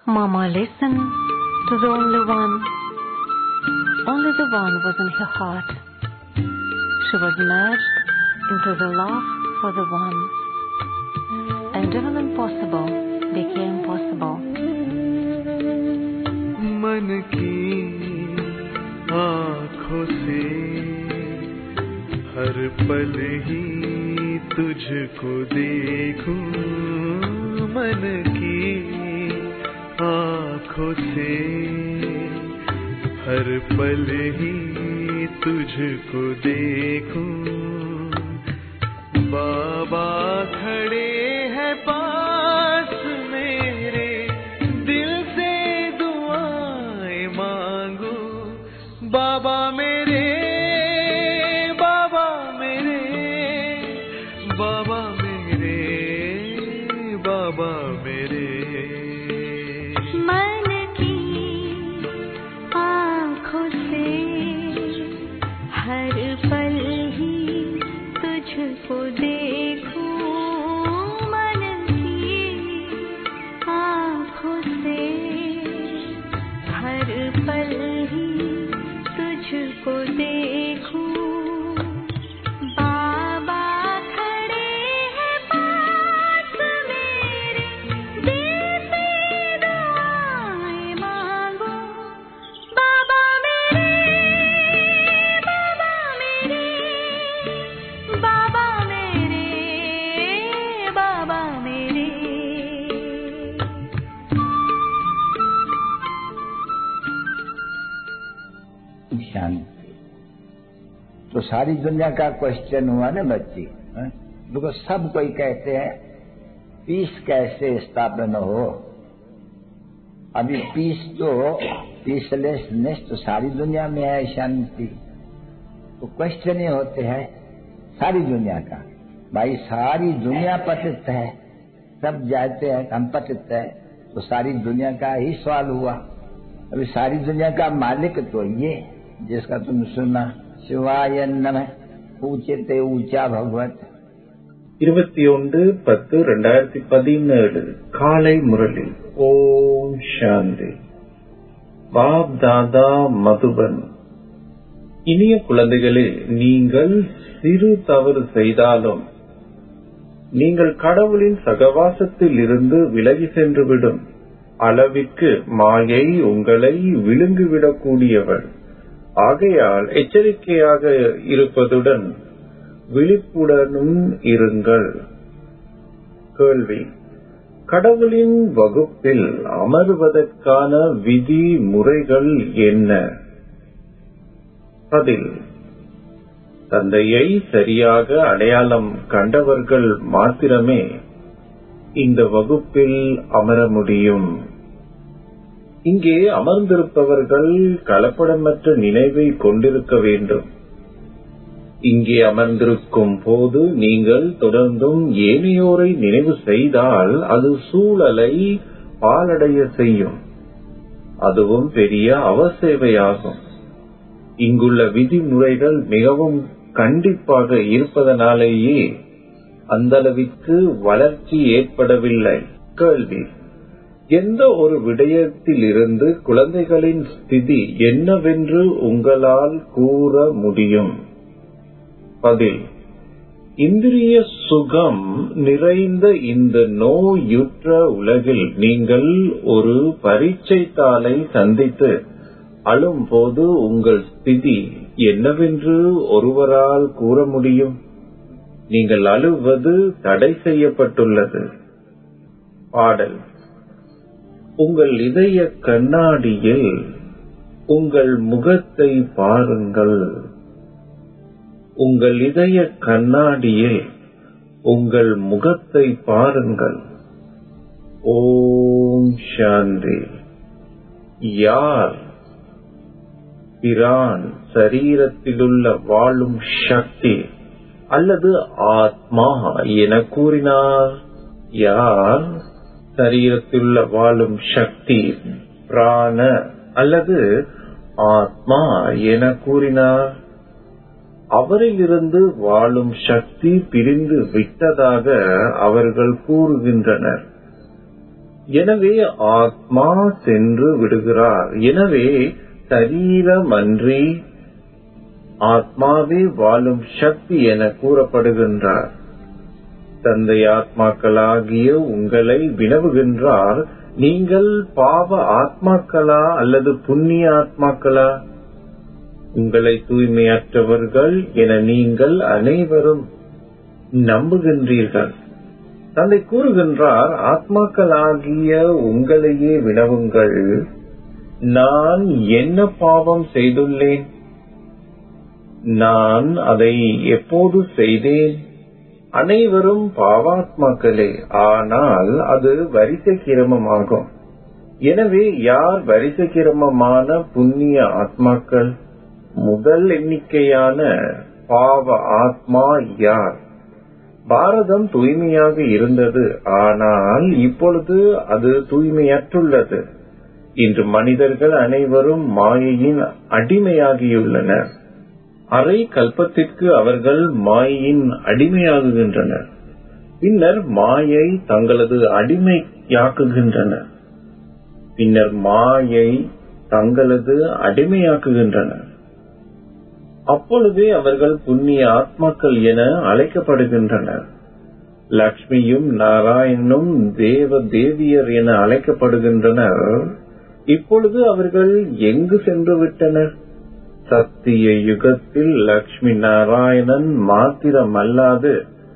Mama listened to the only one. Only the one was in her heart. She was merged into the love for the one. And even impossible became possible. मन की आँखों से हर पल ही तुझको देखूं, मन की आँखों से हर पल ही तुझको देखूं। बाबा खड़े हैं पास मेरे, दिल से दुआएं मांगू। बाबा मेरे, बाबा मेरे, बाबा मेरे, बाबा मेरे। मन की आँखों से हर पल ही तुझको देखूं, मन की आँखों से हर पल ही तुझको देखूं। बाबा खड़े हैं पास मेरे, दिल से दुआएं मांगो। बाबा मेरे, बाबा मेरे, बाबा मेरे, बाबा मेरे। शांति। तो सारी दुनिया का क्वेश्चन हुआ ना बच्ची, देखो सब कोई कहते हैं पीस कैसे स्थापना हो। अभी पीस तो पीसलेसनेस तो सारी दुनिया में है, शांति। तो क्वेश्चन ये होते हैं सारी दुनिया का, भाई सारी दुनिया पतित है, सब जानते हैं हम पतित है, तो सारी दुनिया का ही सवाल हुआ। अभी सारी दुनिया का मालिक तो ये जिसका तुम सुना, शिवाय नमः, ऊंचे ते ऊंचा भगवत। 21-10-2017 காலை முரளி. ஓம் சாந்தி. பாப் தாதா மதுபன். இனிய குழந்தைகளே, நீங்கள் சிறு தவறு செய்தாலும் நீங்கள் கடவுளின் சகவாசத்தில் இருந்து விலகி சென்றுவிடும் அளவிற்கு மாயை உங்களை விழுங்கிவிடக்கூடியவள். ஆகையால் எச்சரிக்கையாக இருப்பதுடன் விழிப்புடனும் இருங்கள். கேள்வி: கடவுளின் வகுப்பில் அமர்வதற்கான விதி முறைகள் என்ன? பதில்: தந்தையை சரியாக அடையாளம் கண்டவர்கள் மாத்திரமே இந்த வகுப்பில் அமர முடியும். இங்கே அமர்ந்திருப்பவர்கள் கலப்படமற்ற நினைவை கொண்டிருக்க வேண்டும். இங்கே அமர்ந்திருக்கும் போது நீங்கள் தொடர்ந்தும் ஏனையோரை நினைவு செய்தால் அது சூழலை பாழடைய செய்யும். அதுவும் பெரிய அவசேவையாகும். இங்குள்ள விதிமுறைகள் மிகவும் கண்டிப்பாக இருப்பதனாலேயே அந்த அளவிற்கு வளர்ச்சி ஏற்படவில்லை. கேள்வி: எந்த ஒரு விடயத்திலிருந்து குழந்தைகளின் ஸ்திதி என்னவென்று உங்களால் கூற முடியும்? பதில்: இந்திரிய சுகம் நிறைந்த இந்த நோயுற்ற உலகில் நீங்கள் ஒரு பரீட்சை தாளை சந்தித்து அழும் போது உங்கள் ஸ்திதி என்னவென்று ஒருவரால் கூற முடியும்? நீங்கள் அழுவது தடை செய்யப்பட்டுள்ளது. பாடல்: உங்கள் இதய கண்ணாடியில் உங்கள் முகத்தை பாருங்கள். உங்கள் இதய கண்ணாடியில் உங்கள் முகத்தை பாருங்கள். ஓம் சாந்தி. யார் பிரான் சரீரத்திலுள்ள வாழும் சக்தி அல்லது ஆத்மா என கூறினார்? யார் சரீரத்திலுள்ள வாழும் சக்தி பிராண அல்லது ஆத்மா என கூறினார்? அவரிலிருந்து வாழும் சக்தி பிரிந்து விட்டதாக அவர்கள் கூறுகின்றனர். எனவே ஆத்மா சென்று விடுகிறார். எனவே சரீரமன்றி ஆத்மாவே வாழும் சக்தி என கூறப்படுகின்றார். தந்தை ஆத்மாக்களாகிய உங்களை வினவுகின்றார், நீங்கள் பாவ ஆத்மாக்களா அல்லது புண்ணிய ஆத்மாக்களா? உங்களை தூய்மையற்றவர்கள் என நீங்கள் அனைவரும் நம்புகின்றீர்கள். தந்தை கூறுகின்றார், ஆத்மாக்களாகிய உங்களையே வினவுங்கள், நான் என்ன பாவம் செய்துள்ளேன்? நான் அதை எப்போது செய்தேன்? அனைவரும் பாவாத்மாக்களே, ஆனால் அது வரிசை கிரமமாகும். எனவே யார் வரிசை கிரமமான புண்ணிய ஆத்மாக்கள்? முதல் எண்ணிக்கையான பாவ ஆத்மா யார்? பாரதம் தூய்மையாக இருந்தது, ஆனால் இப்பொழுது அது தூய்மையற்றுள்ளது. இன்று மனிதர்கள் அனைவரும் மாயையின் அடிமையாகியுள்ளனர். அரை கல்பத்திற்கு அவர்கள் மாயையின் அடிமையாகுகின்றனர். பின்னர் மாயை தங்களது அடிமையாக்குகின்றனர். பின்னர் மாயை தங்களது அடிமையாக்குகின்றனர். அப்பொழுதே அவர்கள் புண்ணிய ஆத்மாக்கள் என அழைக்கப்படுகின்றனர். லக்ஷ்மியும் நாராயணனும் தேவ தேவியர் என அழைக்கப்படுகின்றனர். இப்பொழுது அவர்கள் எங்கு சென்று விட்டனர்? சத்திய யுகத்தில் லக்ஷ்மி நாராயணன் மாத்திரமல்லாது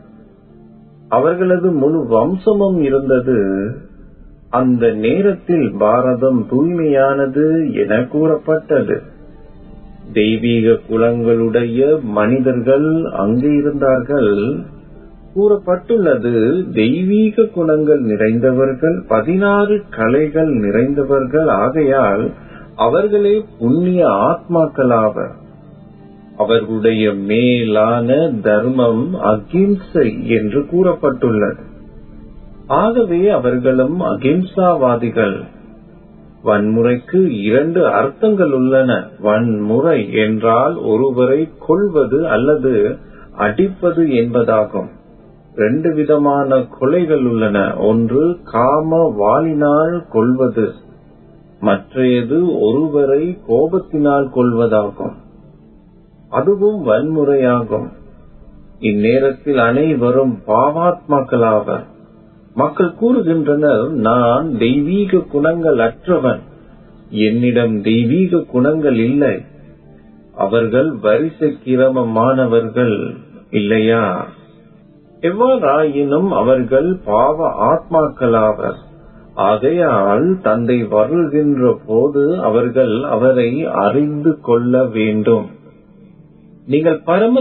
அவர்களது முழு வம்சமும் இருந்தது. அந்த நேரத்தில் பாரதம் தூய்மையானது என கூறப்பட்டது. தெய்வீக குலங்களுடைய மனிதர்கள் அங்கு இருந்தார்கள். கூறப்பட்டுள்ளது, தெய்வீக குணங்கள் நிறைந்தவர்கள், 16 கலைகள் நிறைந்தவர்கள். ஆகையால் அவர்களே புண்ணிய ஆத்மாக்களாவர். அவர்களுடைய மேலான தர்மம் அகிம்சை என்று கூறப்பட்டுள்ளது. ஆகவே அவர்களும் அகிம்சாவாதிகள். வன்முறைக்கு 2 அர்த்தங்கள் உள்ளன. வன்முறை என்றால் ஒருவரை கொல்வது அல்லது அடிப்பது என்பதாகும். 2 விதமான கொலைகள் உள்ளன. ஒன்று காம வாளினால் கொல்வது, மற்றையது ஒருவரை கோபத்தினால் கொல்வதாகும். அதுவும் வன்முறையாகும். இந்நேரத்தில் அனைவரும் பாவாத்மாக்களாவர். மக்கள் கூறுகின்றனர், நான் தெய்வீக குணங்கள் அற்றவன், என்னிடம் தெய்வீக குணங்கள் இல்லை. அவர்கள் வரிசை கிரமமானவர்கள் இல்லையா? எவ்வாறாயினும் அவர்கள் பாவ ஆத்மாக்களாவர். ஆகையால் தந்தை வருகின்ற போது அவர்கள் அவரை அறிந்து கொள்ள வேண்டும். நீங்கள் பரம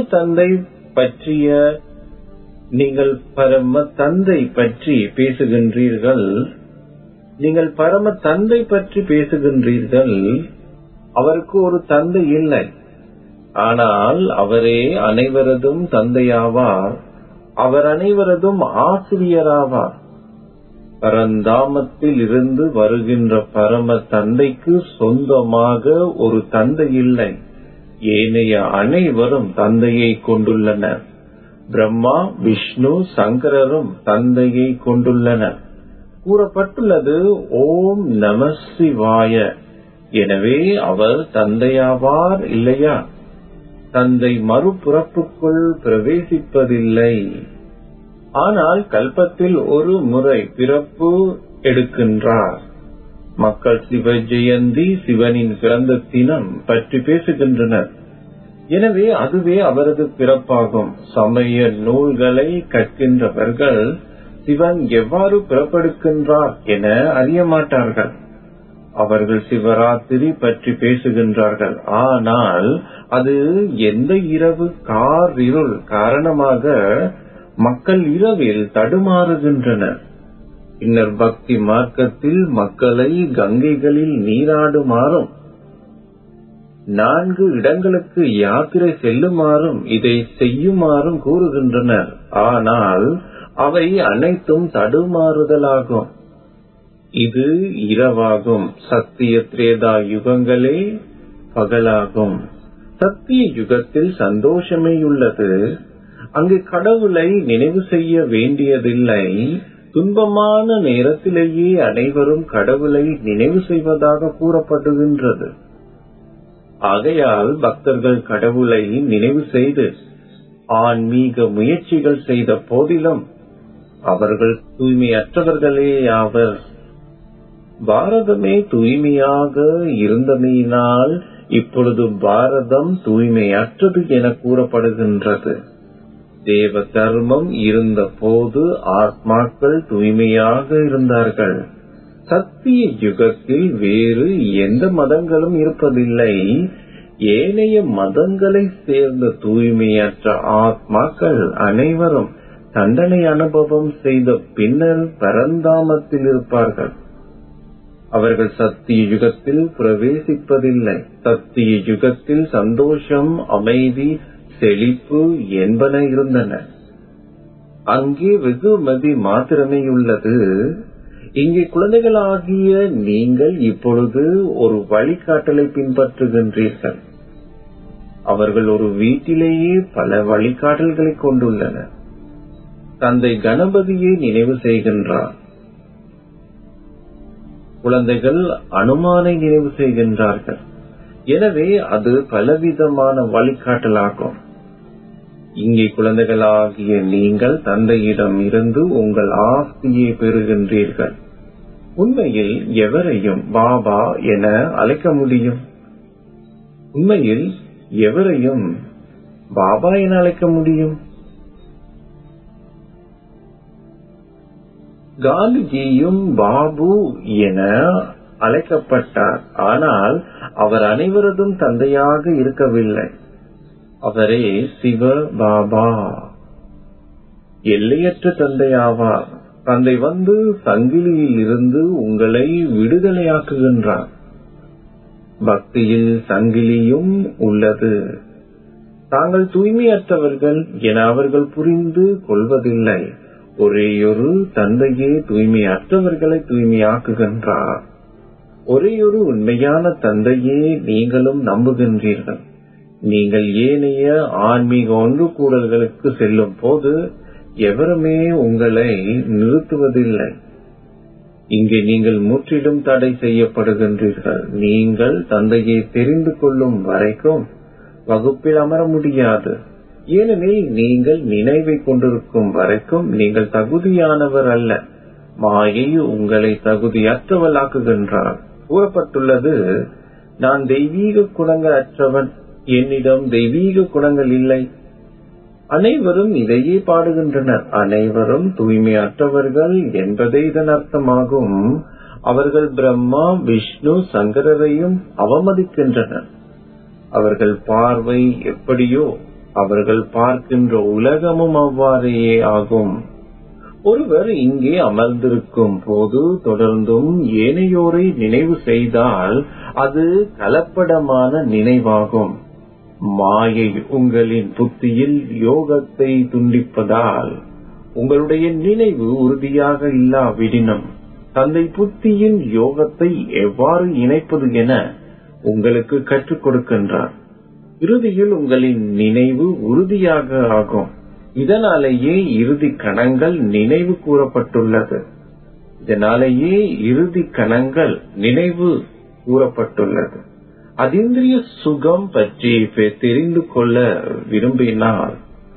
தந்தை பற்றி பேசுகின்றீர்கள். நீங்கள் பரம தந்தை பற்றி பேசுகின்றீர்கள். அவருக்கு ஒரு தந்தை இல்லை, ஆனால் அவரே அனைவரதும் தந்தையாவார். அவர் அனைவரதும் ஆசிரியராவார். பரந்தாமத்தில் இருந்து வருகின்ற பரம தந்தைக்கு சொந்தமாக ஒரு தந்தை இல்லை. ஏனைய அனைவரும் தந்தையை கொண்டுள்ளனர். பிரம்மா, விஷ்ணு, சங்கரரும் தந்தையை கொண்டுள்ளனர். கூறப்பட்டுள்ளது, ஓம் நம சிவாய. எனவே அவர் தந்தையாவார் இல்லையா? தந்தை மறுபிறப்புக்குள் பிரவேசிப்பதில்லை, ஆனால் கல்பத்தில் ஒரு முறை பிறப்பு எடுக்கின்றார். மக்கள் சிவ ஜெயந்தி, சிவனின் பிறந்த தினம் பற்றி பேசுகின்றனர். எனவே அதுவே அவரது பிறப்பாகும். சமய நூல்களை கற்கின்றவர்கள் சிவன் எவ்வாறு பிறப்பெடுக்கின்றார் என அறிய மாட்டார்கள். அவர்கள் சிவராத்திரி பற்றி பேசுகின்றார்கள், ஆனால் அது எந்த இரவு காரிருள் காரணமாக மக்கள் இரவில் தடுமாறுகின்றனர். பின்னர் பக்தி மார்க்கத்தில் மக்களை கங்கைகளில் நீராடுமாறும் 4 இடங்களுக்கு யாத்திரை செல்லுமாறும் இதை செய்யுமாறும் கூறுகின்றனர். ஆனால் அவை அனைத்தும் தடுமாறுதலாகும். இது இரவாகும். சத்திய திரேதா யுகங்களே பகலாகும். சத்திய யுகத்தில் சந்தோஷமே உள்ளது. அங்கு கடவுளை நினைவு செய்ய வேண்டியதில்லை. துன்பமான நேரத்திலேயே அனைவரும் கடவுளை நினைவு செய்வதாக கூறப்படுகின்றது. ஆகையால் பக்தர்கள் கடவுளை நினைவு செய்து ஆன்மீக முயற்சிகள் செய்த போதிலும் அவர்கள் தூய்மையற்றவர்களே ஆவர். பாரதமே தூய்மையாக இருந்தமையினால் இப்பொழுது பாரதம் தூய்மையற்றது என கூறப்படுகின்றது. தேவ தர்மம் இருந்த போது ஆத்மாக்கள் தூய்மையாக இருந்தார்கள். சத்திய யுகத்தில் வேறு எந்த மதங்களும் இருப்பதில்லை. ஏனைய மதங்களை சேர்ந்த தூய்மையற்ற ஆத்மாக்கள் அனைவரும் தண்டனை அனுபவம் செய்த பின்னர் பரந்தாமத்தில் இருப்பார்கள். அவர்கள் சத்திய யுகத்தில் பிரவேசிப்பதில்லை. சத்திய யுகத்தில் சந்தோஷம், அமைதி, செழிப்பு என்பன இருந்தன. அங்கே வெகுமதி மாத்திரமே உள்ளது. இங்கே குழந்தைகளாகிய நீங்கள் இப்பொழுது ஒரு வழிகாட்டலை பின்பற்றுகின்றீர்கள். அவர்கள் ஒரு வீட்டிலேயே பல வழிகாட்டல்களை கொண்டுள்ளனர். தந்தை கணபதியை நினைவு செய்கின்றார். குழந்தைகள் அனுமானை நினைவு செய்கின்றார்கள். எனவே அது பலவிதமான வழிகாட்டலாகும். இங்கே குழந்தைகளாகிய நீங்கள் தந்தையிடம் இருந்து உங்கள் ஆஸ்தியை பெறுகின்றீர்கள். உண்மையில் எவரையும் பாபா என அழைக்க முடியும். உண்மையில் எவரையும் பாபா என அழைக்க முடியும். காந்திஜியும் பாபு என அழைக்கப்பட்டார். ஆனால் அவர் அனைவரதும் தந்தையாக இருக்கவில்லை. அவரே சிவ பாபா, எல்லையற்ற தந்தை ஆவார். தந்தை வந்து சங்கிலியில் இருந்து உங்களை விடுதலையாக்குகின்றார். பக்தியில் சங்கிலியும் உள்ளது. தாங்கள் தூய்மையற்றவர்கள் என அவர்கள் புரிந்து கொள்வதில்லை. ஒரேயொரு தந்தையே தூய்மையற்றவர்களை தூய்மையாக்குகின்றார். ஒரேயொரு உண்மையான தந்தையே நீங்களும் நம்புகின்றீர்கள். நீங்கள் ஏனைய ஆன்மீக ஒன்று கூடல்களுக்கு செல்லும் போது எவருமே உங்களை நிறுத்துவதில்லை. இங்கே நீங்கள் முற்றிலும் தடை செய்யப்படுகின்றீர்கள். நீங்கள் தந்தையை தெரிந்து கொள்ளும் வரைக்கும் வகுப்பில் அமர முடியாது. ஏனெனில் நீங்கள் நினைவை கொண்டிருக்கும் வரைக்கும் நீங்கள் தகுதியானவர் அல்ல. மாயை உங்களை தகுதியற்றவளாக்குகின்றார். கூறப்பட்டுள்ளது, நான் தெய்வீக குணங்கள் அற்றவன், என்னிடம் தெய்வீக குணங்கள் இல்லை. அனைவரும் இதையே பாடுகின்றனர். அனைவரும் தூய்மையற்றவர்கள் என்பதே இதன் அர்த்தமாகும். அவர்கள் பிரம்மா, விஷ்ணு, சங்கரரையும் அவமதிக்கின்றனர். அவர்கள் பார்வை எப்படியோ அவர்கள் பார்க்கின்ற உலகமும் அவ்வாறே ஆகும். ஒருவர் இங்கே அமர்ந்திருக்கும் போது தொடர்ந்தும் ஏனையோரை நினைவு செய்தால் அது கலப்படமான நினைவாகும். மாயை உங்களின் புத்தியில் யோகத்தை துண்டிப்பதால் உங்களுடைய நினைவு உறுதியாக இல்லாவிடினும் தந்தை புத்தியின் யோகத்தை எவ்வாறு இணைப்பது என உங்களுக்கு கற்றுக் கொடுக்கின்றார். இறுதியில் உங்களின் நினைவு உறுதியாக ஆகும். இதனாலேயே இறுதி கணங்கள் நினைவு கூறப்பட்டுள்ளது. இதனாலேயே இறுதி கணங்கள் நினைவு கூறப்பட்டுள்ளது. அதீந்திரிய சுகம் பற்றி தெரிந்து கொள்ள விரும்பினால்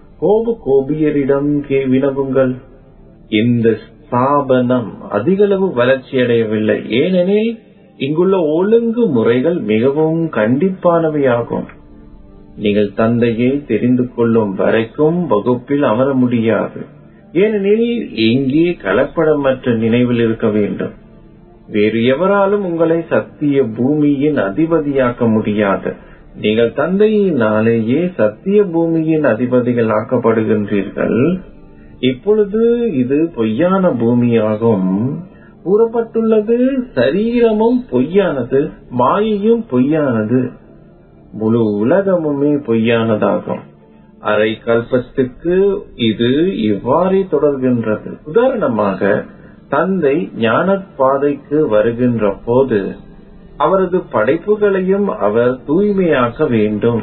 கோபியரிடம் வினவுங்கள். இந்த ஸ்தாபனம் அதிகளவு வளர்ச்சியடையவில்லை. ஏனெனில் இங்குள்ள ஒழுங்கு முறைகள் மிகவும் கண்டிப்பானவையாகும். நீங்கள் தந்தையை தெரிந்து கொள்ளும் வரைக்கும் வகுப்பில் அமர முடியாது. ஏனெனில் இங்கே கலப்படமற்ற நினைவில் இருக்க வேண்டும். வேறு எவராலும் உங்களை சத்திய பூமியின் அதிபதியாக்க முடியாது. நீங்கள் தந்தையினாலேயே சத்திய பூமியின் அதிபதிகள் ஆக்கப்படுகின்றீர்கள். இப்பொழுது இது பொய்யான பூமியாகும். கூறப்பட்டுள்ளது, சரீரமும் பொய்யானது, மாயையும் பொய்யானது, முழு உலகமுமே பொய்யானதாகும். அரை கல்பத்துக்கு இது இவ்வாறே தொடர்கின்றது. உதாரணமாக, தந்தை ஞான பாதைக்கு வருகின்ற போது அவரது படைப்புகளையும் அவர் தூய்மையாக்க வேண்டும்.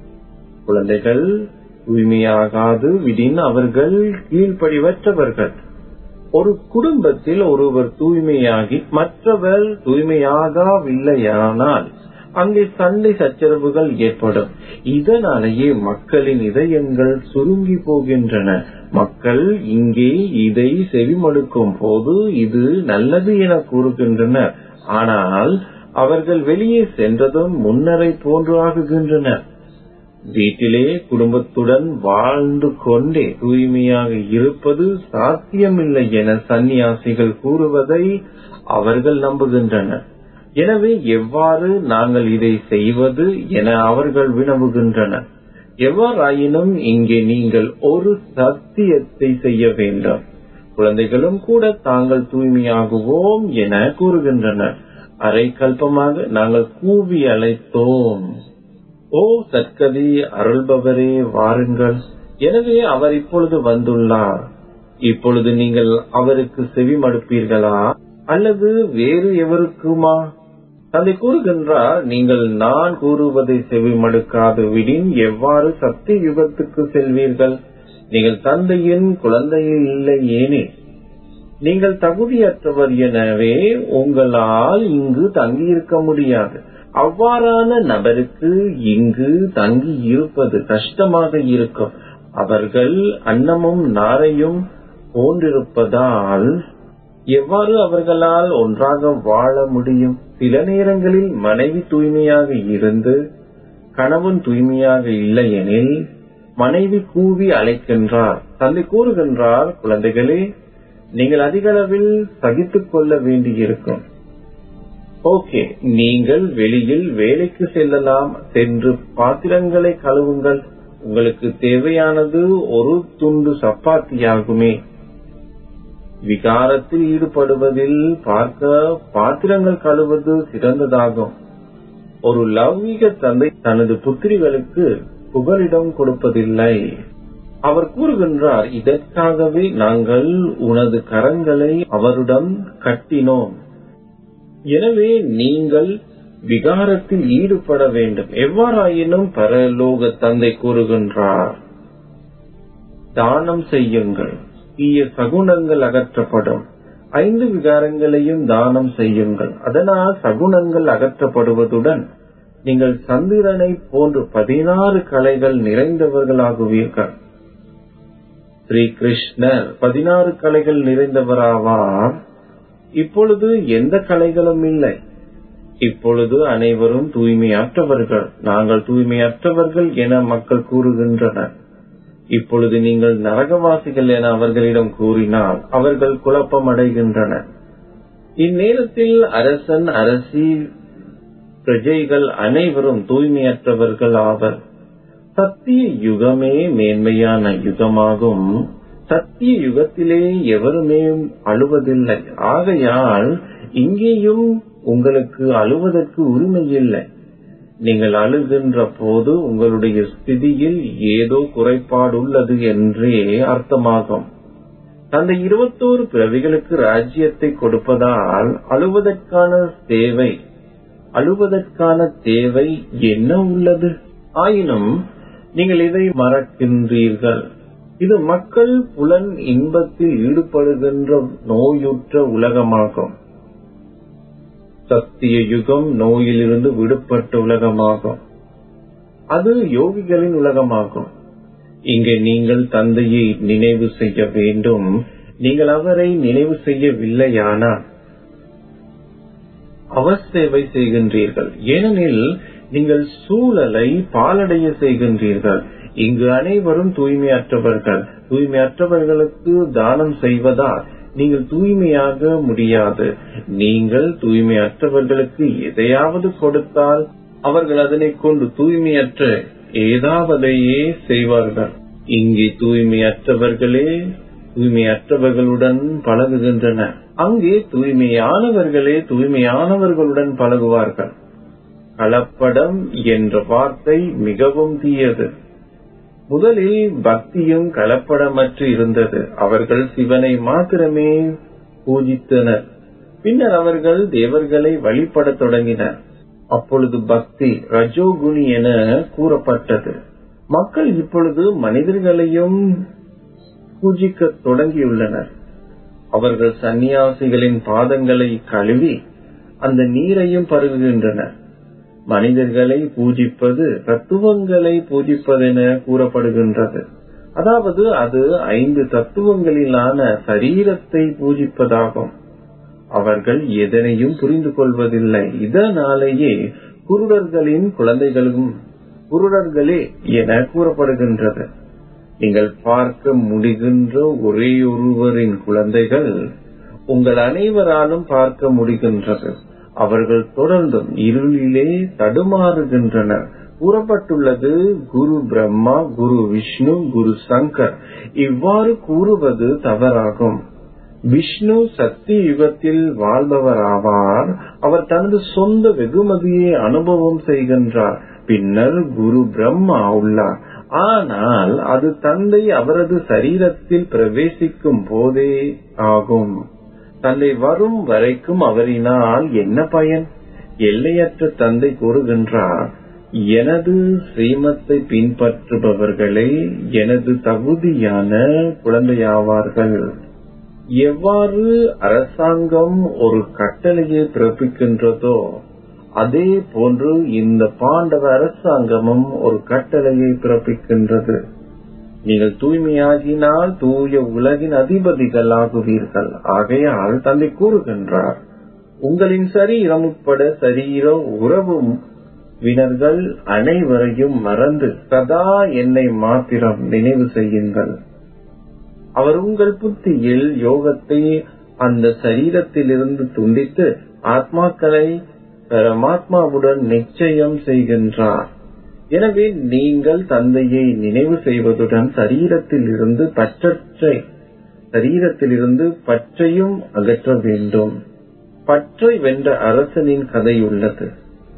குழந்தைகள் தூய்மையாகாது விடின் அவர்கள் கீழ்ப்படிவற்றவர்கள். ஒரு குடும்பத்தில் ஒருவர் தூய்மையாகி மற்றவர் தூய்மையாகவில்லையானால் அங்கே சண்டை சச்சரவுகள் ஏற்படும். இதனாலேயே மக்களின் இதயங்கள் சுருங்கி போகின்றன. மக்கள் இங்கே இதை செவிமடுக்கும் போது இது நல்லது என கூறுகின்றனர். ஆனால் அவர்கள் வெளியே சென்றதும் முன்னரை போன்று ஆகுகின்றனர். வீட்டிலே குடும்பத்துடன் வாழ்ந்து கொண்டே தூய்மையாக இருப்பது சாத்தியமில்லை என சந்நியாசிகள் கூறுவதை அவர்கள் நம்புகின்றனர். எனவே எவ்வாறு நாங்கள் இதை செய்வது என அவர்கள் வினவுகின்றனர். எவ்வாறாயினும் இங்கே நீங்கள் ஒரு சத்தியத்தை செய்ய வேண்டும். குழந்தைகளும் கூட தாங்கள் தூய்மையாகுவோம் என கூறுகின்றனர். அரை கல்பமாக நாங்கள் கூவி அழைத்தோம், ஓ சத்கதி அருள்பவரே வாருங்கள். எனவே அவர் இப்பொழுது வந்துள்ளார். இப்பொழுது நீங்கள் அவருக்கு செவி மடுப்பீர்களா அல்லது வேறு எவருக்குமா? தந்தை கூறுகின்றார், நீங்கள் நான் கூறுவதை செவி மடுக்காது விடின் எவ்வாறு சத்திய யுகத்துக்கு செல்வீர்கள்? நீங்கள் தந்தையின் குழந்தையில் இல்லை ஏனெனில் நீங்கள் தகுதியற்றவர். எனவே உங்களால் இங்கு தங்கியிருக்க முடியாது. அவ்வாறான நபருக்கு இங்கு தங்கி இருப்பது கஷ்டமாக இருக்கும். அவர்கள் அன்னமும் நாரையும் போன்றிருப்பதால் எவ்வாறு அவர்களால் ஒன்றாக வாழ முடியும்? சில நேரங்களில் மனைவி தூய்மையாக இருந்து கணவன் தூய்மையாக இல்லை எனில் மனைவி கூவி அழைக்கின்றார். தந்தை கூறுகின்றார், குழந்தைகளே, நீங்கள் அதிக அளவில் சகித்துக் கொள்ள வேண்டியிருக்கும். ஓகே, நீங்கள் வெளியில் வேலைக்கு செல்லலாம். சென்று பாத்திரங்களை கழுவுங்கள். உங்களுக்கு தேவையானது ஒரு துண்டு சப்பாத்தியாகுமே. விகாரத்தில் ஈடுபடுவதில் பார்க்க பாத்திரங்கள் கழுவது சிறந்ததாகும். ஒரு லௌகிக தந்தை தனது புத்திரிகளுக்கு புகலிடம் கொடுப்பதில்லை. அவர் கூறுகின்றார், இதற்காகவே நாங்கள் உனது கரங்களை அவருடன் கட்டினோம். எனவே நீங்கள் விகாரத்தில் ஈடுபட வேண்டும். எவ்வாறாயினும் பரலோக தந்தை கூறுகின்றார், தானம் செய்யுங்கள், தீய சகுனங்கள் அகற்றப்படும். 5 விகாரங்களையும் தானம் செய்யுங்கள். அதனால் சகுனங்கள் அகற்றப்படுவதுடன் நீங்கள் சந்திரனை போன்று 16 கலைகள் நிறைந்தவர்களாகுவீர்கள். ஸ்ரீ கிருஷ்ணர் 16 கலைகள் நிறைந்தவராவார். இப்பொழுது எந்த கலைகளும் இல்லை. இப்பொழுது அனைவரும் தூய்மையற்றவர்கள். நாங்கள் தூய்மையற்றவர்கள் என மக்கள் கூறுகின்றனர். இப்பொழுது நீங்கள் நரகவாசிகள் என அவர்களிடம் கூறினால் அவர்கள் குழப்பம் அடைகின்றனர். இந்நேரத்தில் அரசன், அரசி, பிரஜைகள் அனைவரும் தூய்மையற்றவர்கள் ஆவர். சத்திய யுகமே மேன்மையான யுகமாகும். சத்திய யுகத்திலே எவருமே அழுவதில்லை. ஆகையால் இங்கேயும் உங்களுக்கு அழுவதற்கு உரிமை இல்லை. நீங்கள் அழுகின்ற போது உங்களுடைய ஸ்திதியில் ஏதோ குறைபாடு உள்ளது என்றே அர்த்தமாகும். அந்த 21 பிறவிகளுக்கு ராஜ்யத்தை கொடுப்பதால் அழுவதற்கான தேவை என்ன உள்ளது? ஆயினும் நீங்கள் இதை மறக்கின்றீர்கள். இது மக்கள் புலன் இன்பத்தில் ஈடுபடுகின்ற நோயுற்ற உலகமாகும். சத்திய யுகம் நோயிலிருந்து விடுபட்ட உலகமாகும். அது யோகிகளின் உலகமாகும். இங்கே நீங்கள் தந்தையை நினைவு செய்ய வேண்டும். நீங்கள் அவரை நினைவு செய்யவில்லையானால் அவர் சேவை செய்கின்றீர்கள். ஏனெனில் நீங்கள் சூழலை பாலடைய செய்கின்றீர்கள். இங்கு அனைவரும் தூய்மையற்றவர்கள். தூய்மையற்றவர்களுக்கு தானம் செய்வதால் நீங்கள் தூய்மையாக முடியாது. நீங்கள் தூய்மையற்றவர்களுக்கு எதையாவது கொடுத்தால் அவர்கள் அதனை கொண்டு தூய்மையற்ற ஏதாவதையே செய்வார்கள். இங்கே தூய்மையற்றவர்களே தூய்மையற்றவர்களுடன் பழகுகின்றனர். அங்கே தூய்மையானவர்களே தூய்மையானவர்களுடன் பழகுவார்கள். கலப்படம் என்ற வார்த்தை மிகவும் தீயது. முதலில் பக்தியும் கலப்படமற்று இருந்தது. அவர்கள் சிவனை மாத்திரமே பூஜித்தனர். பின்னர் அவர்கள் தேவர்களை வழிபட தொடங்கினர். அப்பொழுது பக்தி ரஜோகுணி என கூறப்பட்டது. மக்கள் இப்பொழுது மனிதர்களையும் பூஜிக்க தொடங்கியுள்ளனர். அவர்கள் சந்நியாசிகளின் பாதங்களை கழுவி அந்த நீரையும் பருகுகின்றனர். மனிதர்களை பூஜிப்பது தத்துவங்களை பூஜிப்பதென கூறப்படுகின்றது. அதாவது அது 5 தத்துவங்களிலான சரீரத்தை பூஜிப்பதாகும். அவர்கள் எதனையும் புரிந்து கொள்வதில்லை. இதனாலேயே குருடர்களின் குழந்தைகளும் குருடர்களே என கூறப்படுகின்றது. நீங்கள் பார்க்க முடிகின்ற ஒரே ஒருவரின் குழந்தைகள் உங்கள் அனைவராலும் பார்க்க முடிகின்றது. அவர்கள் தொடர்ந்தும் இருளிலே தடுமாறுகின்றனர். கூறப்பட்டுள்ளது குரு பிரம்மா, குரு விஷ்ணு, குரு சங்கர். இவ்வாறு கூறுவது தவறாகும். விஷ்ணு சக்தி யுகத்தில் வாழ்பவர் ஆவார். அவர் தனது சொந்த வெகுமதியை அனுபவம் செய்கின்றார். பின்னர் குரு பிரம்மா உள்ளார். ஆனால் அது தந்தை அவரது சரீரத்தில் பிரவேசிக்கும் போதே ஆகும். தந்தை வரும் வரைக்கும் அவரினால் என்ன பயன்? எல்லையற்ற தந்தை கூறுகின்றார், எனது ஸ்ரீமத்தை பின்பற்றுபவர்களே எனது தகுதியான குழந்தையாவார்கள். எவ்வாறு அரசாங்கம் ஒரு கட்டளையை பிறப்பிக்கின்றதோ அதே போன்று இந்த பாண்டவ அரசாங்கமும் ஒரு கட்டளையை பிறப்பிக்கின்றது. நீங்கள் தூய்மையாகினால் தூய உலகின் அதிபதிகள் ஆகுவீர்கள். ஆகையால் தந்தை கூறுகின்றார், உங்களின் சரீரம் உட்பட சரீர உறவினர்கள் அனைவரையும் மறந்து சதா என்னை மாத்திரம் நினைவு செய்யுங்கள். அவர் உங்கள் புத்தியில் யோகத்தை அந்த சரீரத்திலிருந்து துண்டித்து ஆத்மாக்களை பரமாத்மாவுடன் நிச்சயம் செய்கின்றார். எனவே நீங்கள் தந்தையை நினைவு செய்வதுடன் சரீரத்திலிருந்து பற்றையும் அகற்ற வேண்டும். பற்றை வென்ற அரசனின் கதை உள்ளது.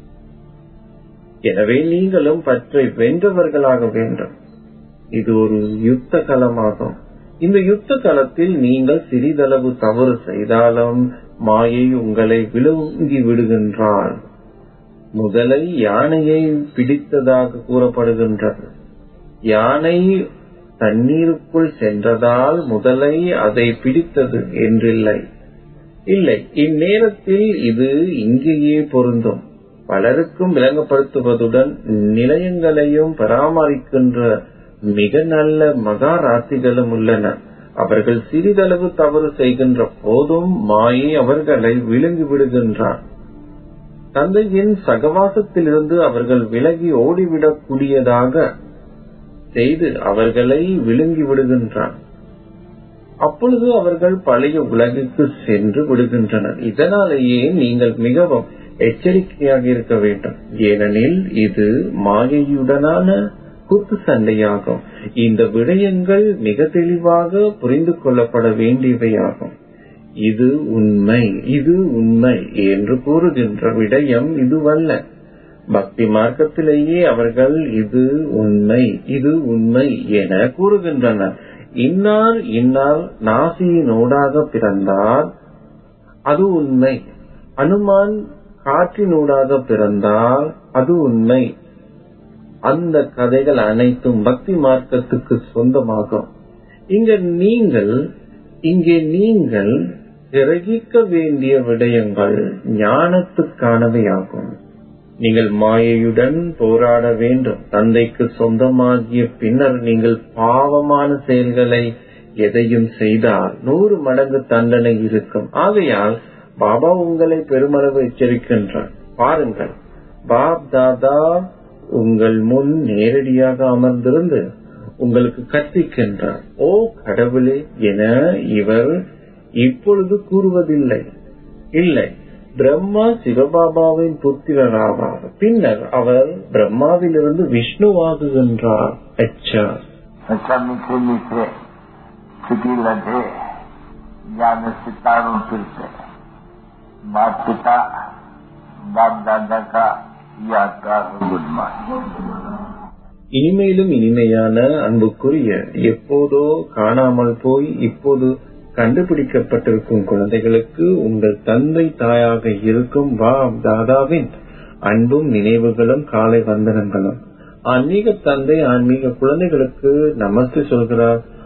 எனவே நீங்களும் பற்றை வென்றவர்களாக வேண்டும். இது ஒரு யுத்த களமாகும். இந்த யுத்த களத்தில் நீங்கள் சிறிதளவு தவறு செய்தாலும் மாயை உங்களை விழுங்கி விடுகின்றாள். முதலை யானையை பிடித்ததாக கூறப்படுகின்றது. யானை தண்ணீருக்குள் சென்றதால் முதலை அதை பிடித்தது என்றில்லை. இல்லை, இந்நேரத்தில் இது இங்கேயே பொருந்தும். பலருக்கும் விளங்கப்படுத்துவதுடன் நிலையங்களையும் பராமரிக்கின்ற மிக நல்ல மகாராசிகளும் உள்ளன. அவர்கள் சிறிதளவு தவறு செய்கின்ற போதும் மாயை அவர்களை விழுங்கி விடுகின்றார். தந்தையின் சகவாசத்திலிருந்து அவர்கள் விலகி ஓடிவிடக் கூடியதாக செய்து அவர்களை விழுங்கி விடுகின்றார். அப்பொழுது அவர்கள் பழைய உலகிற்கு சென்று விடுகின்றனர். இதனாலேயே நீங்கள் மிகவும் எச்சரிக்கையாக இருக்க வேண்டும். ஏனெனில் இது மாயையுடனான குத்து சண்டையாகும். இந்த விடயங்கள் மிக தெளிவாக புரிந்து கொள்ளப்பட வேண்டியவையாகும். இது உண்மை என்று கூறுகின்ற விடயம் இதுவல்ல. பக்தி மார்க்கத்திலேயே அவர்கள் இது உண்மை என கூறுகின்றனர். இன்னார் நாசியினூடாக பிறந்தார், அது உண்மை. அனுமான் காற்றினூடாக பிறந்தார், அது உண்மை. அந்த கதைகள் அனைத்தும் பக்தி மார்க்கத்துக்கு சொந்தமாகும். இங்கே நீங்கள் கிரகிக்க வேண்டிய விடயங்கள் ஞானத்துக்கானவையாகும். நீங்கள் மாயையுடன் போராட வேண்டும். தந்தைக்கு சொந்தமாகிய பின்னர் நீங்கள் பாவமான செயல்களை எதையும் செய்தால் 100 மடங்கு தண்டனை இருக்கும். ஆகையால் பாபா உங்களை பெருமளவு எச்சரிக்கின்றார். பாருங்கள், பாப் தாதா உங்கள் முன் நேரடியாக அமர்ந்திருந்து உங்களுக்கு கற்பிக்கின்றார். ஓ கடவுளே என இவர் இப்பொழுது கூறுவதில்லை. இல்லை, பிரம்மா சிவபாபாவின் புத்திரராவார். பின்னர் அவர் பிரம்மாவிலிருந்து விஷ்ணுவாகுகின்றார். இனிமேலும் இனிமையான அன்புக்குரிய, எப்போதோ காணாமல் போய் இப்போது கண்டுபிடிக்கப்பட்டிருக்கும் குழந்தைகளுக்கு உங்கள் தந்தை தாயாக இருக்கும் பாப் தாதாவின் அன்பும் நினைவுகளும் காலை வந்தனங்களும். ஆன்மீக தந்தை ஆன்மீக குழந்தைகளுக்கு நமஸ்தே சொல்கிறார்.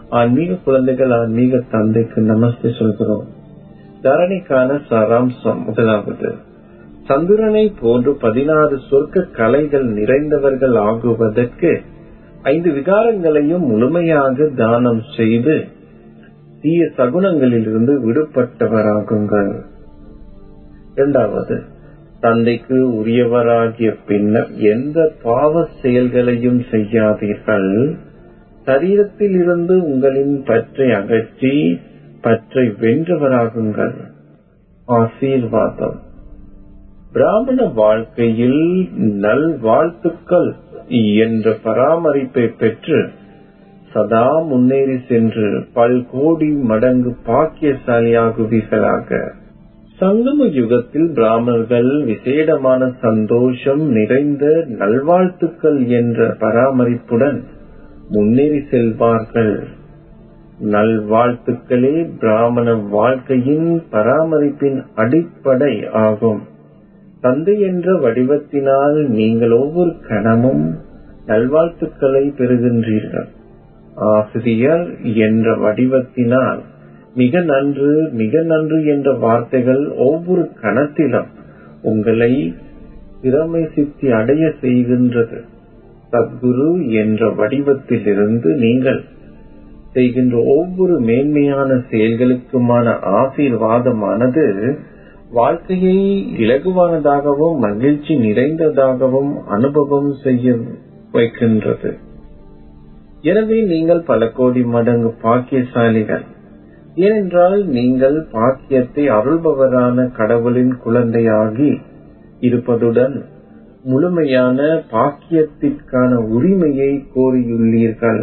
ஆன்மீக குழந்தைகள் ஆன்மீக தந்தைக்கு நமஸ்தே சொல்கிறோம். தரணிக்கான சாராம்சம். முதலாவது, சந்திரனை போன்று 16 சொர்க்க கலைகள் நிறைந்தவர்கள் ஆகுவதற்கு 5 விகாரங்களையும் முழுமையாக தானம் செய்து தீய சகுனங்களிலிருந்து விடுபட்டவராகுங்கள். இரண்டாவது, தந்தைக்கு உரியவராகிய பின்னர் எந்த பாவ செயல்களையும் செய்யாதீர்கள். சரீரத்தில் இருந்து உங்களின் பற்றை அகற்றி பற்றை வென்றவராகுங்கள். ஆசீர்வாதம். பிராமண வாழ்க்கையில் நல்வாழ்த்துக்கள் என்ற பராமரிப்பை பெற்று சதா முன்னேறி சென்று பல்கோடி மடங்கு பாக்கியசாலியாகுவீர்களாக. சங்கம யுகத்தில் பிராமணர்கள் விசேடமான சந்தோஷம் நிறைந்த நல்வாழ்த்துக்கள் என்ற பராமரிப்புடன் முன்னேறி செல்வார்கள். நல்வாழ்த்துக்களே பிராமண வாழ்க்கையின் பராமரிப்பின் அடிப்படை ஆகும். தந்தை என்ற வடிவத்தினால் நீங்கள் ஒவ்வொரு கணமும் நல்வாழ்த்துக்களை பெறுகின்றீர்கள். ஆசிரியர் என்ற வடிவத்தினால் மிக நன்று மிக நன்று என்ற வார்த்தைகள் ஒவ்வொரு கணத்திலும் உங்களை திறமை சித்தி அடைய செய்கின்றது. சத்குரு என்ற வடிவத்தில் இருந்து நீங்கள் செய்கின்ற ஒவ்வொரு மேன்மையான செயல்களுக்குமான ஆசீர்வாதமானது வாழ்க்கையை இலகுவானதாகவும் மகிழ்ச்சி நிறைந்ததாகவும் அனுபவம் செய்ய வைக்கின்றது. எனவே நீங்கள் பல கோடி மடங்கு பாக்கியசாலிகள். ஏனென்றால் நீங்கள் பாக்கியத்தை அருள்பவரான கடவுளின் குழந்தையாகி இருப்பதுடன் முழுமையான பாக்கியத்திற்கான உரிமையை கோரியுள்ளீர்கள்.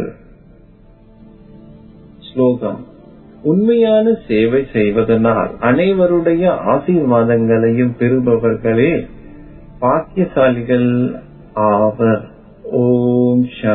ஸ்லோகம். உண்மையான சேவை செய்வதனால் அனைவருடைய ஆசீர்வாதங்களையும் பெறுபவர்களே பாக்கியசாலிகள் ஆவர். ஓம் சாந்தி.